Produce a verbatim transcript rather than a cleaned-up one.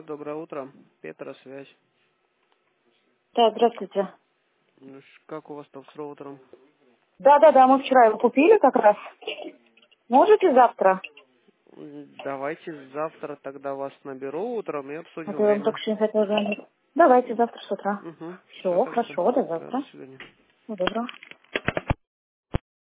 доброе утро. Петра, связь. Да, здравствуйте. Ну, ш- Как у вас там с роутером? Да-да-да, мы вчера его купили как раз. Можете завтра? М, Давайте завтра тогда вас наберу утром и А обсудим то я вам время. только что не хотела звонить. Давайте завтра с утра. Угу. Все Все, хорошо. хорошо, до Да, до завтра. свидания. Всего доброго.